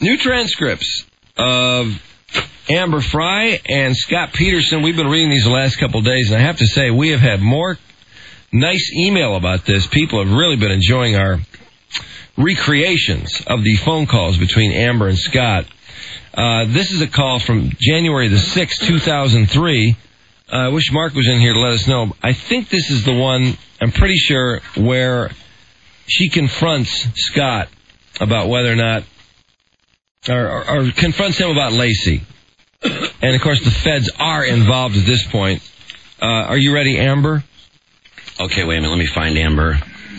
New transcripts of Amber Frey and Scott Peterson. We've been reading these the last couple of days, and I have to say, we have had more nice email about this. People have really been enjoying our recreations of the phone calls between Amber and Scott. This is a call from January the 6th, 2003. I wish Mark was in here to let us know. I think this is the one, I'm pretty sure, where she confronts Scott about whether or not, or confronts him about Lacey. And, of course, the feds are involved at this point. Are you ready, Amber? Okay, wait a minute. Let me find Amber.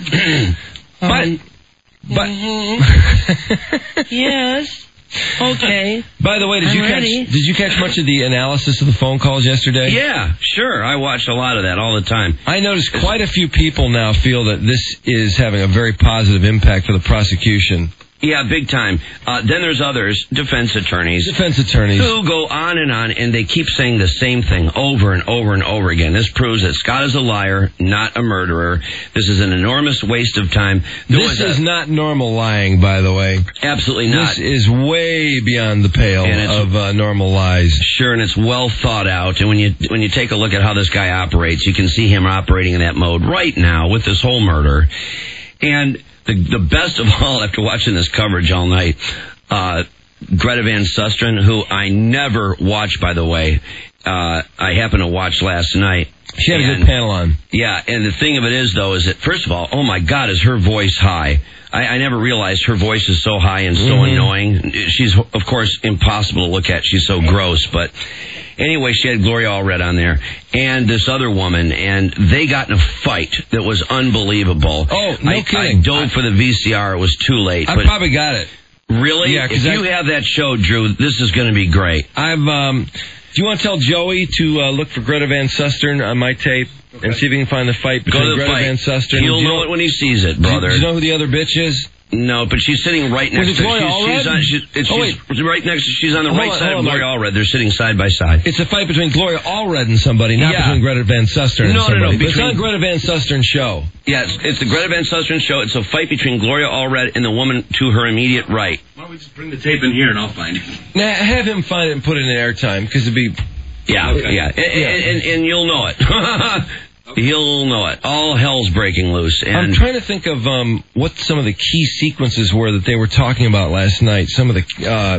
Yes. Okay. By the way, did you catch much of the analysis of the phone calls yesterday? Yeah, sure. I watched a lot of that all the time. I noticed quite a few people now feel that this is having a very positive impact for the prosecution. Yeah, big time. Then there's others, defense attorneys, who go on, and they keep saying the same thing over and over and over again. This proves that Scott is a liar, not a murderer. This is an enormous waste of time. This is not normal lying, by the way. Absolutely not. This is way beyond the pale of normal lies. Sure, and it's well thought out. And when you take a look at how this guy operates, you can see him operating in that mode right now with this whole murder. And the best of all, after watching this coverage all night, Greta Van Susteren, who I never watch, by the way, I happened to watch last night. She had a good panel on. Yeah, and the thing of it is, though, is that, first of all, oh my God, is her voice high. I never realized her voice is so high and so annoying. She's, of course, impossible to look at. She's so gross, but... Anyway, she had Gloria Allred on there, and this other woman, and they got in a fight that was unbelievable. Oh, no kidding. I dove for the VCR. It was too late. I probably got it. Really? Yeah, if you have that show, Drew, this is going to be great. Do you want to tell Joey to look for Greta Van Susteren on my tape and see if he can find the fight between Greta Van Susteren? He'll know it when he sees it, brother. Do you know who the other bitch is? No, but she's sitting right next to her. She's right next to. She's on the right side of Gloria Allred. They're sitting side by side. It's a fight between Gloria Allred and somebody, not between Greta Van Susteren and somebody. No. But it's on Greta Van Susteren's show. Yes, it's the Greta Van Susteren show. It's a fight between Gloria Allred and the woman to her immediate right. Why don't we just bring the tape in here and I'll find it? Nah, have him find it and put it in airtime, because it'd be... Yeah, okay. And you'll know it. He'll know it. All hell's breaking loose. And I'm trying to think of what some of the key sequences were that they were talking about last night. Some of the...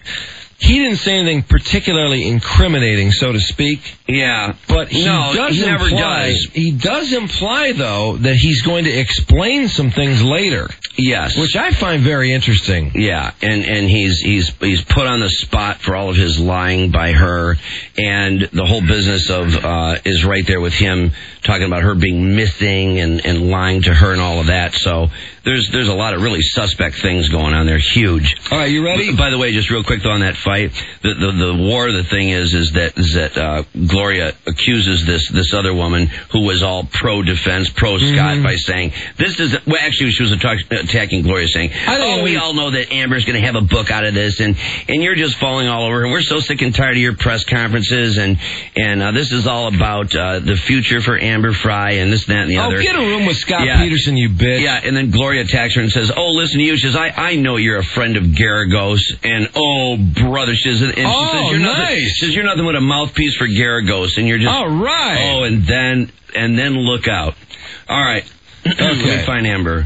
he didn't say anything particularly incriminating, so to speak. Yeah. But he never does. He does imply, though, that he's going to explain some things later. Yes. Which I find very interesting. Yeah, and he's put on the spot for all of his lying by her, and the whole business of is right there with him talking about her being missing and lying to her and all of that. So there's a lot of really suspect things going on there. Huge. All right, you ready? By the way, just real quick though on that fight, the thing is that Gloria accuses this other woman who was all pro defense, pro Scott by saying actually she was attacking Gloria, saying, we all know that Amber's going to have a book out of this, and you're just falling all over, and we're so sick and tired of your press conferences, and this is all about the future for Amber Frey, and this, that, and the other. Oh, get a room with Scott Peterson, you bitch. Yeah, and then Gloria attacks her and says, listen to you. She says, I know you're a friend of Garagos, and brother, she says, you're nothing but a mouthpiece for Garagos, and you're just... All right. Oh, and then look out. All right. Okay. Let me find Amber.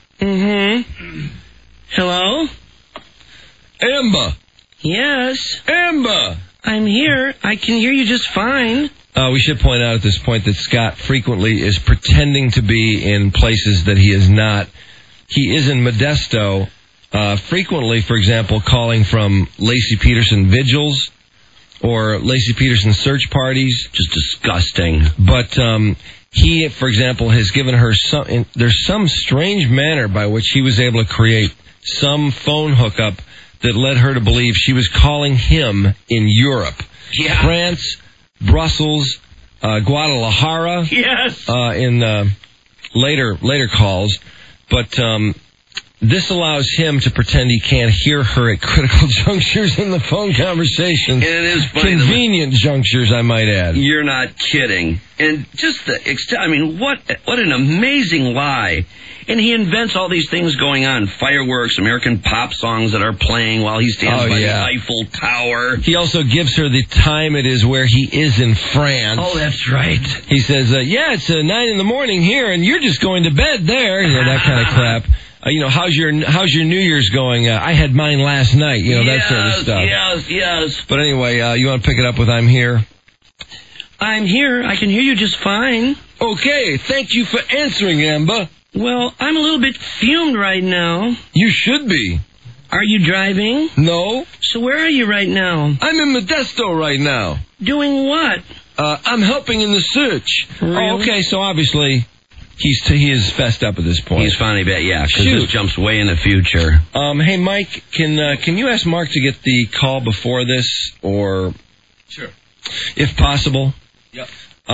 Hello? Amber. Yes. Amber. I'm here. I can hear you just fine. We should point out at this point that Scott frequently is pretending to be in places that he is not. He is in Modesto, frequently, for example, calling from Lacey Peterson vigils or Lacey Peterson search parties. Just disgusting. But he, for example, has given her there's some strange manner by which he was able to create some phone hookup that led her to believe she was calling him in Europe. Yeah. France, Brussels, Guadalajara. Yes. In later calls. But this allows him to pretend he can't hear her at critical junctures in the phone conversations. And it is funny. Convenient junctures, I might add. You're not kidding. And just what an amazing lie. And he invents all these things going on. Fireworks, American pop songs that are playing while he stands by the Eiffel Tower. He also gives her the time it is where he is in France. Oh, that's right. He says, it's 9 a.m. here, and you're just going to bed there. That kind of crap. How's your New Year's going? I had mine last night. That sort of stuff. Yes. But anyway, you want to pick it up with I'm here? I'm here. I can hear you just fine. Okay, thank you for answering, Amber. Well, I'm a little bit fumed right now. You should be. Are you driving? No. So where are you right now? I'm in Modesto right now. Doing what? I'm helping in the search. Really? Oh, okay, so obviously he is fessed up at this point. He's finally bet, because this jumps way in the future. Hey, Mike, can you ask Mark to get the call before this, or... Sure. If possible? Yep.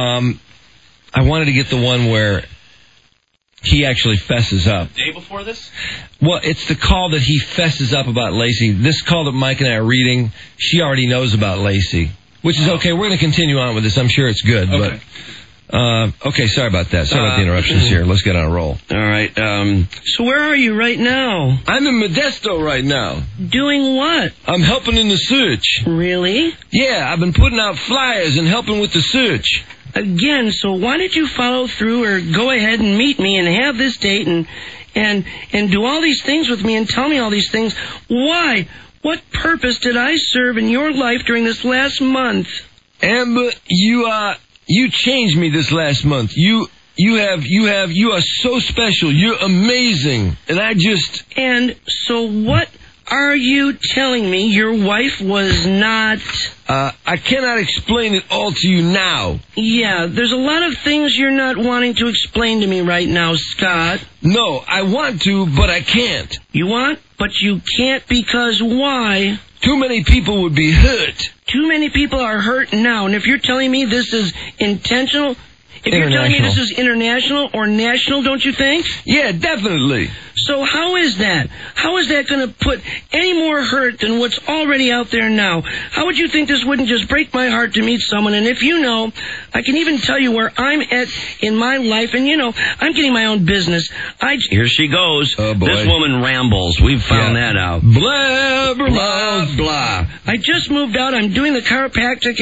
I wanted to get the one where he actually fesses up. The day before this? Well, it's the call that he fesses up about Lacey. This call that Mike and I are reading, she already knows about Lacey, which is okay. We're going to continue on with this. I'm sure it's good. Okay. But, okay, sorry about that. Sorry about the interruptions here. Let's get on a roll. All right. So where are you right now? I'm in Modesto right now. Doing what? I'm helping in the search. Really? Yeah, I've been putting out flyers and helping with the search. Again, so why did you follow through or go ahead and meet me and have this date and do all these things with me and tell me all these things? Why? What purpose did I serve in your life during this last month? Amber, you changed me this last month. You are so special. You're amazing. And And so what are you telling me your wife was not... I cannot explain it all to you now. Yeah, there's a lot of things you're not wanting to explain to me right now, Scott. No, I want to, but I can't. You want, but you can't because why? Too many people would be hurt. Too many people are hurt now, and if you're telling me this is intentional... If you're telling me this is international or national, don't you think? Yeah, definitely. So how is that? How is that going to put any more hurt than what's already out there now? How would you think this wouldn't just break my heart to meet someone? And if you know, I can even tell you where I'm at in my life. And, I'm getting my own business. Here she goes. Oh, boy. This woman rambles. We've found that out. Blah, blah, blah, blah. I just moved out. I'm doing the chiropractic.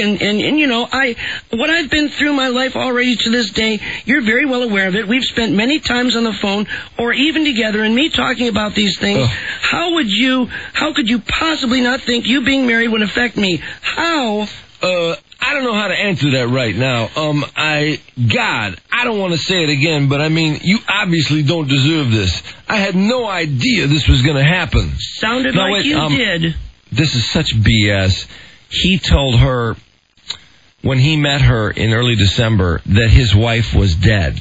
And what I've been through my life already to this day, you're very well aware of it. We've spent many times on the phone or even together, and me talking about these things. How could you possibly not think you being married would affect me? How? I don't know how to answer that right now. I don't want to say it again, but I mean, you obviously don't deserve this. I had no idea this was going to happen. Sounded like you did. This is such BS. He told her when he met her in early December that his wife was dead.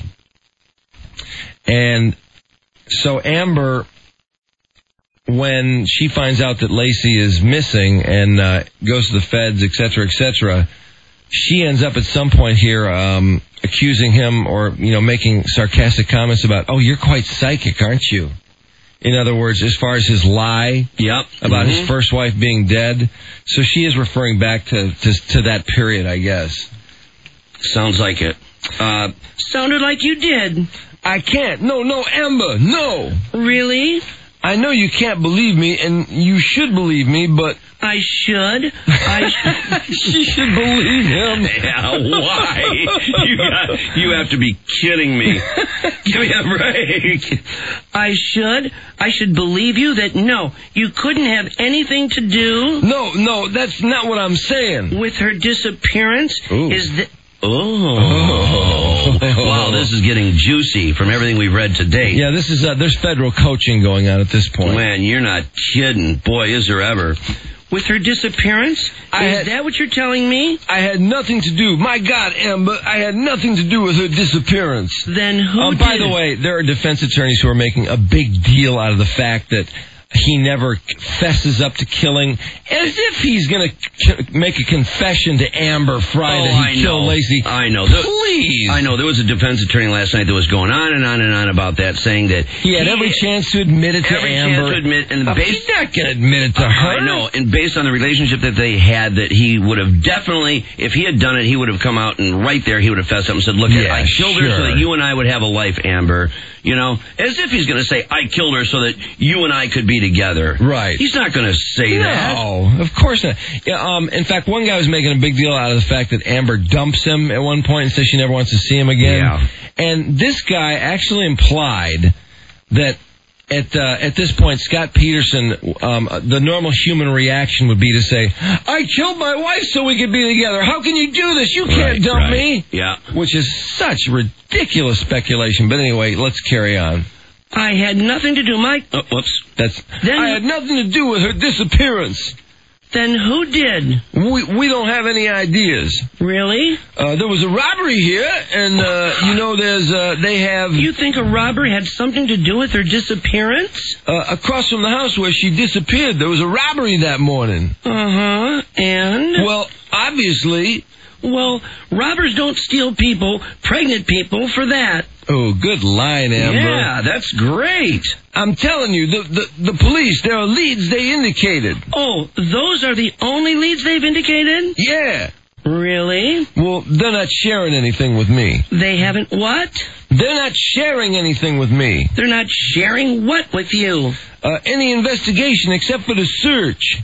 And so Amber, when she finds out that Lacey is missing and goes to the feds, etc., she ends up at some point here accusing him or, making sarcastic comments about, oh, you're quite psychic, aren't you? In other words, as far as his lie about his first wife being dead. So she is referring back to that period, I guess. Sounds like it. Sounded like you did. I can't. No, Amber, no. Really? I know you can't believe me, and you should believe me, but... I should. She should believe him. Yeah, why? You have to be kidding me. Give me a break. I should believe you that, no, you couldn't have anything to do... No, that's not what I'm saying. ...with her disappearance? Ooh. Wow, this is getting juicy from everything we've read to date. Yeah, this is there's federal coaching going on at this point. Man, you're not kidding. Boy, is there ever. With her disappearance? Is that what you're telling me? I had nothing to do. My God, Amber, I had nothing to do with her disappearance. Then who did? By the way, there are defense attorneys who are making a big deal out of the fact that he never fesses up to killing, as if he's going to make a confession to Amber Fry that he killed Lacey. I know. Please. I know. There was a defense attorney last night that was going on and on and on about that, saying that he had every chance to admit it to Amber. Every chance to admit, and he's not going to admit it to her. I know. And based on the relationship that they had, that he would have definitely, if he had done it, he would have come out and right there he would have fessed up and said, "Look, I killed her so that you and I would have a life, Amber." You know, as if he's going to say, "I killed her so that you and I could be together." Right. He's not going to say that. No, of course not. Yeah, in fact, one guy was making a big deal out of the fact that Amber dumps him at one point and says she never wants to see him again. Yeah. And this guy actually implied that at this point, Scott Peterson, the normal human reaction would be to say, "I killed my wife so we could be together. How can you do this? You can't dump me." Yeah. Which is such ridiculous speculation. But anyway, let's carry on. I had nothing to do, Mike. Whoops. I had nothing to do with her disappearance. Then who did? We don't have any ideas. Really? There was a robbery here, and they have. You think a robber had something to do with her disappearance? Across from the house where she disappeared, there was a robbery that morning. And? Well, obviously. Well, robbers don't steal people, pregnant people, for that. Oh, good line, Amber. Yeah, that's great. I'm telling you, the police, there are leads they indicated. Oh, those are the only leads they've indicated? Yeah. Really? Well, they're not sharing anything with me. They haven't what? They're not sharing anything with me. They're not sharing what with you? Any investigation except for the search.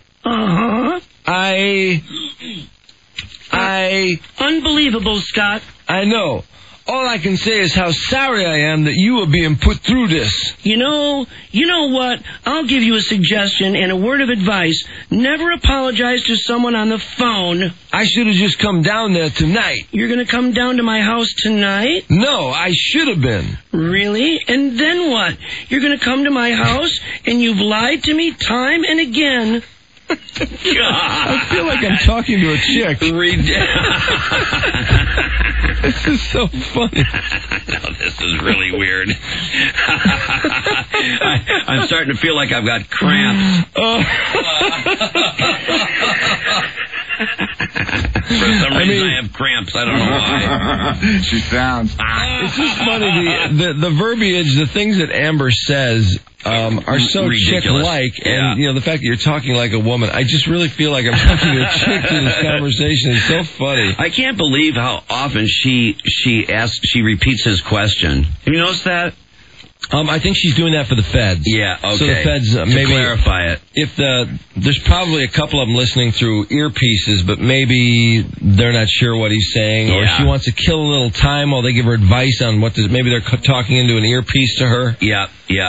Unbelievable, Scott. I know. All I can say is how sorry I am that you are being put through this. You know what? I'll give you a suggestion and a word of advice. Never apologize to someone on the phone. I should have just come down there tonight. You're going to come down to my house tonight? No, I should have been. Really? And then what? You're going to come to my house and you've lied to me time and again. I feel like I'm talking to a chick. This is so funny. No, this is really weird. I'm starting to feel like I've got cramps. For some reason, I have cramps. I don't know why. She sounds. It's just funny. The verbiage, the things that Amber says are so ridiculous. chick-like, Yeah. and the fact that you're talking like a woman, I just really feel like I'm talking to a chick through this conversation. It's so funny. I can't believe how often she repeats his question. Have you noticed that? I think she's doing that for the feds. Yeah, okay. So the feds maybe clarify it. If there's probably a couple of them listening through earpieces, but maybe they're not sure what he's saying, or she wants to kill a little time while they give her advice on maybe they're talking into an earpiece to her. Yeah.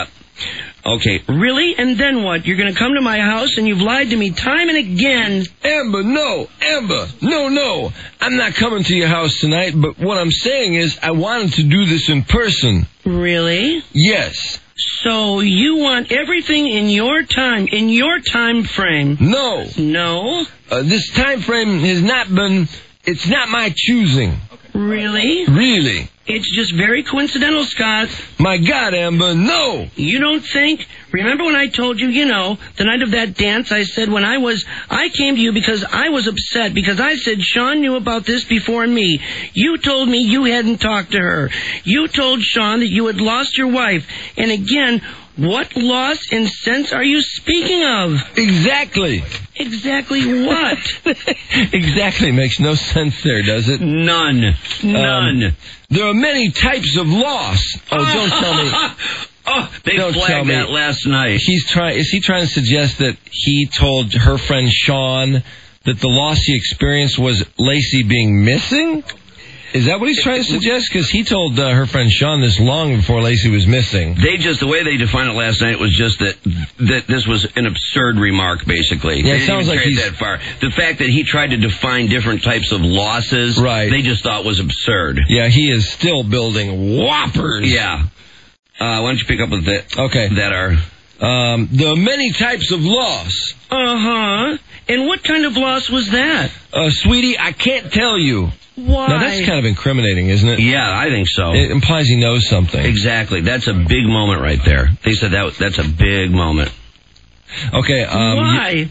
Okay. Really? And then what? You're going to come to my house and you've lied to me time and again. Amber, no. Amber, no. I'm not coming to your house tonight, but what I'm saying is I wanted to do this in person. Really? Yes. So you want everything in your time frame? No. No? This time frame has not been, it's not my choosing. Really? Really. It's just very coincidental, Scott. My God, Amber, no. You don't think? Remember when I told you, the night of that dance, I said I came to you because I was upset, because I said Sean knew about this before me. You told me you hadn't talked to her. You told Sean that you had lost your wife. And again, what loss and sense are you speaking of? Exactly. Exactly what? Exactly makes no sense there, does it? None. There are many types of loss. Oh, don't tell me. They flagged that last night. Is he trying to suggest that he told her friend Sean that the loss he experienced was Lacey being missing? Is that what he's trying to suggest? Because he told her friend Sean this long before Lacey was missing. The way they defined it last night was just that this was an absurd remark, basically. Yeah, it sounds like he's that far. The fact that he tried to define different types of losses, right, they just thought was absurd. Yeah, he is still building whoppers. Yeah. Why don't you pick up with that? Okay. That are. There are many types of loss. And what kind of loss was that? Sweetie, I can't tell you. Why? Now, that's kind of incriminating, isn't it? Yeah, I think so. It implies he knows something. Exactly. That's a big moment right there. They said that's a big moment. Okay. Why?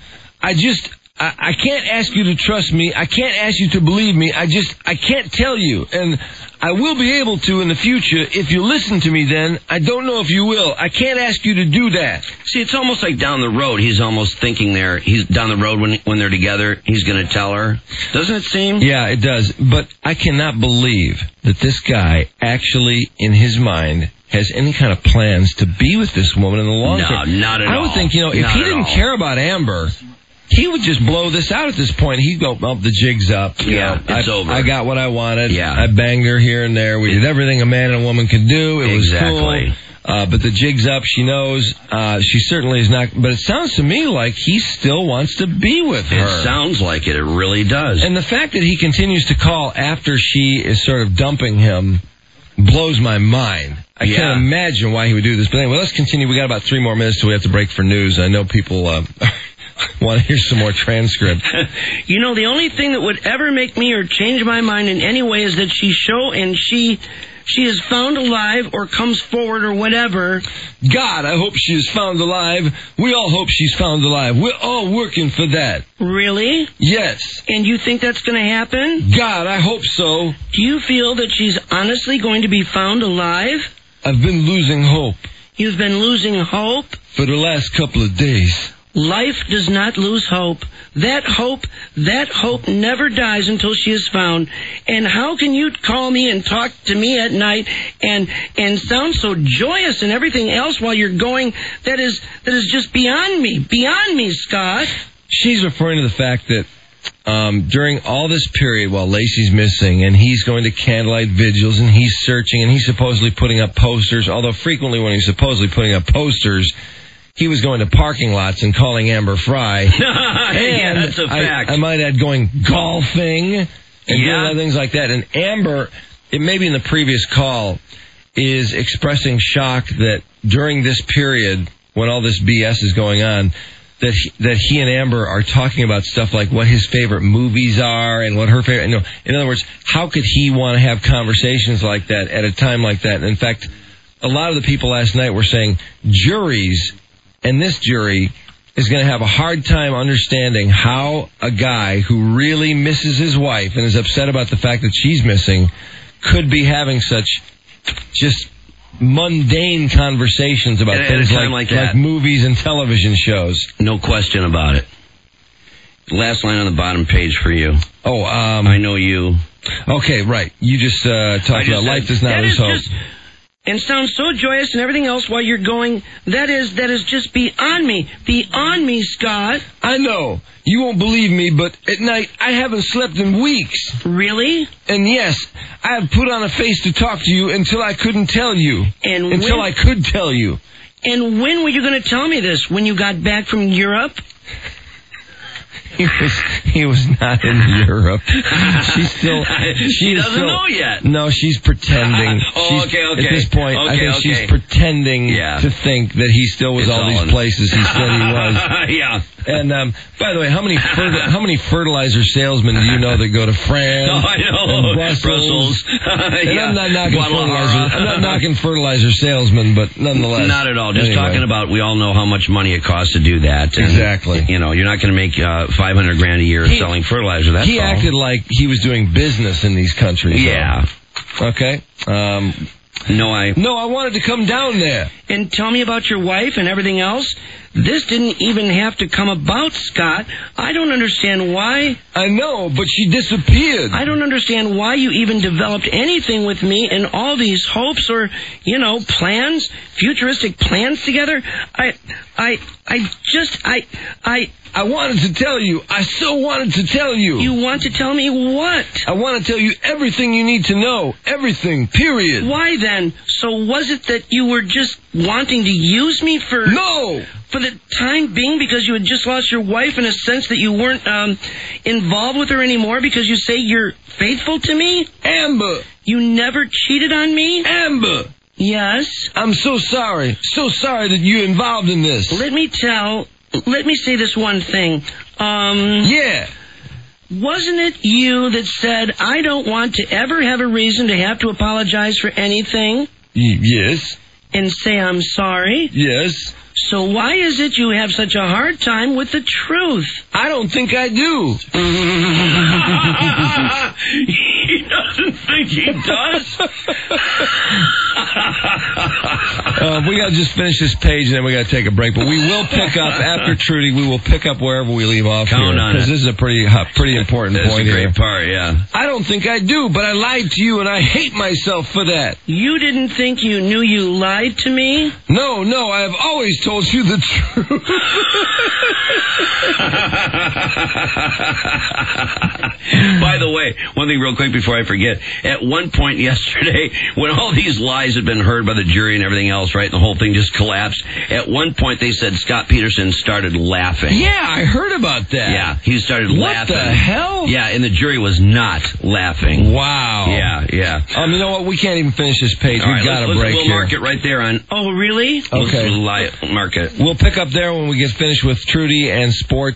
I can't ask you to trust me. I can't ask you to believe me. I can't tell you. And I will be able to in the future if you listen to me then. I don't know if you will. I can't ask you to do that. See, it's almost like down the road. He's almost thinking there. He's down the road when they're together. He's going to tell her. Doesn't it seem? Yeah, it does. But I cannot believe that this guy actually, in his mind, has any kind of plans to be with this woman in the long term. No, not at all. I would think, if he didn't care about Amber, he would just blow this out at this point. He'd go, the jig's up. It's over. I got what I wanted. Yeah. I banged her here and there. We did everything a man and a woman could do. It was cool. But the jig's up. She knows. She certainly is not. But it sounds to me like he still wants to be with her. It sounds like it. It really does. And the fact that he continues to call after she is sort of dumping him blows my mind. I can't imagine why he would do this. But anyway, let's continue. We got about 3 more minutes till we have to break for news. I know people want to hear some more transcript. The only thing that would ever make me or change my mind in any way is that she is found alive or comes forward or whatever. God, I hope she is found alive. We all hope she's found alive. We're all working for that. Really? Yes. And you think that's going to happen? God, I hope so. Do you feel that she's honestly going to be found alive? I've been losing hope. You've been losing hope? For the last couple of days. Life does not lose hope. That hope never dies until she is found. And how can you call me and talk to me at night and sound so joyous and everything else while you're going? That is just beyond me, Scott. She's referring to the fact that during all this period while Lacey's missing and he's going to candlelight vigils and he's searching and he's supposedly putting up posters, although frequently when he's supposedly putting up posters, he was going to parking lots and calling Amber Fry. And that's a fact. I might add going golfing and doing other things like that. And Amber, it may be in the previous call, is expressing shock that during this period when all this BS is going on, that he and Amber are talking about stuff like what his favorite movies are and what her favorite... in other words, how could he want to have conversations like that at a time like that? And in fact, a lot of the people last night were saying juries... And this jury is going to have a hard time understanding how a guy who really misses his wife and is upset about the fact that she's missing could be having such just mundane conversations about things like movies and television shows. No question about it. Last line on the bottom page for you. Oh, I know you. Okay, right. You just talked about life does not lose hope. And sounds so joyous and everything else while you're going, that is just beyond me, Scott. I know. You won't believe me, but at night I haven't slept in weeks. Really? And yes, I have put on a face to talk to you until I couldn't tell you. Until I could tell you. And when were you going to tell me this? When you got back from Europe? He was not in Europe. She doesn't know yet. No, she's pretending. Okay. At this point, I think she's pretending to think that he still was all these places he said he was. Yeah. And by the way, how many fertilizer salesmen do you know that go to France? Oh, I know. And Brussels. And Yeah. I'm not knocking fertilizer. I'm not knocking fertilizer salesmen, but nonetheless. Not at all. Just talking about, we all know how much money it costs to do that. And, exactly. You're not going to make $500,000 a year selling fertilizer. That's he all. acted like he was doing business in these countries. Yeah. Though. Okay. No, I wanted to come down there. And tell me about your wife and everything else. This didn't even have to come about, Scott. I don't understand why. I know, but she disappeared. I don't understand why you even developed anything with me and all these hopes or, plans, futuristic plans together. I wanted to tell you. I so wanted to tell you. You want to tell me what? I want to tell you everything you need to know. Everything, period. Why then? So was it that you were just wanting to use me for... No! For the time being, because you had just lost your wife, in a sense that you weren't involved with her anymore because you say you're faithful to me? Amber! You never cheated on me? Amber! Yes? I'm so sorry. So sorry that you're involved in this. Let me say this one thing. Yeah. Wasn't it you that said, I don't want to ever have a reason to have to apologize for anything? Yes. And say I'm sorry? Yes. So why is it you have such a hard time with the truth? I don't think I do. He doesn't think he does. We got to just finish this page and then we got to take a break. But we will pick up after Trudy. We will pick up wherever we leave off. Count on it. Because this is a pretty important That's point a great here. part, yeah. I don't think I do, but I lied to you and I hate myself for that. You didn't think you knew you lied to me? No, I have always told you the truth. By the way, one thing real quick before I forget. At one point yesterday, when all these lies had been heard by the jury and everything else, right, and the whole thing just collapsed, at one point they said Scott Peterson started laughing. Yeah, I heard about that. Yeah, he started laughing. What the hell? Yeah, and the jury was not laughing. Wow. Yeah. You know what? We can't even finish this page. All right, We've got to break we'll here. mark it right there on... Oh, really? Okay. Mark it. We'll pick up there when we get finished with Trudy and sports.